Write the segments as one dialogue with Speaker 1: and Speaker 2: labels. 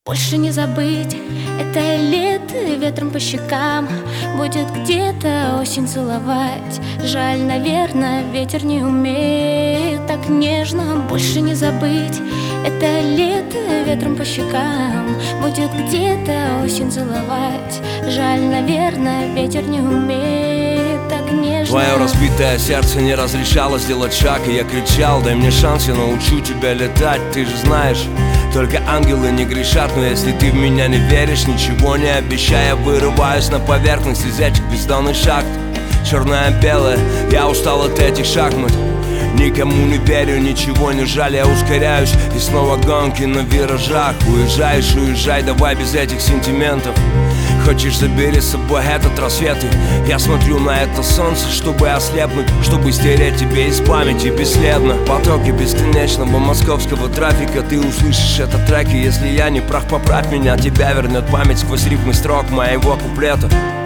Speaker 1: больше не забыть. Это лето ветром по щекам, будет где-то осень целовать. Жаль, наверное, ветер не умеет так нежно. Больше не забыть. Это лето ветром по щекам, будет где-то осень целовать. Жаль, наверное, ветер не умеет так нежно.
Speaker 2: Твое разбитое сердце не разрешало сделать шаг, и я кричал: дай мне шанс, я научу тебя летать. Ты же знаешь, только ангелы не грешат. Но если ты в меня не веришь, ничего не обещая, вырываюсь на поверхность из этих бездонных шахт. Черное-белое, я устал от этих шахмат. Никому не верю, ничего не жаль, я ускоряюсь. И снова гонки на виражах. Уезжаешь, уезжай, давай без этих сентиментов. Хочешь, забери с собой этот рассвет. И я смотрю на это солнце, чтобы ослепнуть, чтобы стереть тебе из памяти бесследно. Потоки бесконечного московского трафика. Ты услышишь этот трек, и если я не прав, поправь меня. Тебя вернет память сквозь рифмы строк моего куплета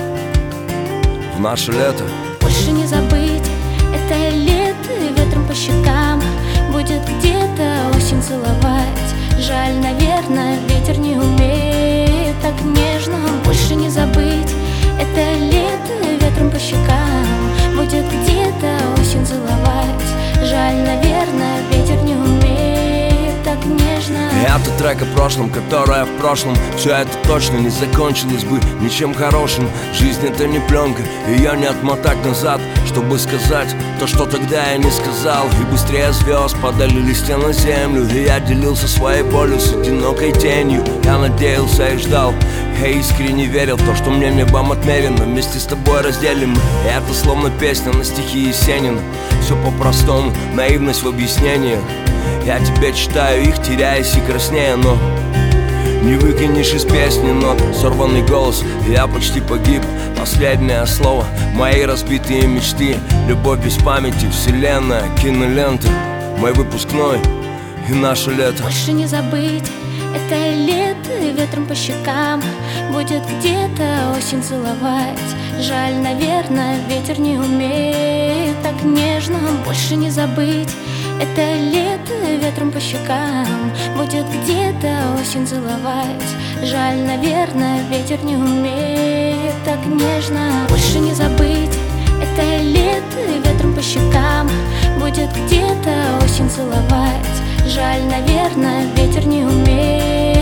Speaker 2: в наше лето.
Speaker 1: Больше не забыть. Это лето ветром по щекам, будет где-то осень целовать. Жаль, наверное, ветер не умеет так нежно. Больше не забыть. Это лето ветром по щекам, будет где-то осень целовать. Жаль, наверное, ветер не умеет так нежно.
Speaker 2: Это трек о прошлом, которое в прошлом. Все это точно не закончилось бы ничем хорошим. Жизнь — это не пленка, ее не отмотать назад, чтобы сказать то, что тогда я не сказал. И быстрее звезд падали листья на землю, и я делился своей болью с одинокой тенью. Я надеялся и ждал, я искренне верил в то, что мне небом отмерено. Вместе с тобой разделим мы. И это словно песня на стихи Есенина. Все по-простому, наивность в объяснении. Я тебе читаю их, теряясь и краснея, но не выкинешь из песни нот. Сорванный голос, я почти погиб. Последнее слово, мои разбитые мечты. Любовь без памяти, вселенная, кинолента. Мой выпускной и наше лето.
Speaker 1: Больше не забыть. Это лето ветром по щекам, будет где-то осень целовать. Жаль, наверное, ветер не умеет так нежно. Больше не забыть. Это лето ветром по щекам, будет где-то осень целовать. Жаль, наверное, ветер не умеет так нежно. Больше не забыть. Это лето ветром по щекам, будет где-то осень целовать. Жаль, наверное, ветер не умеет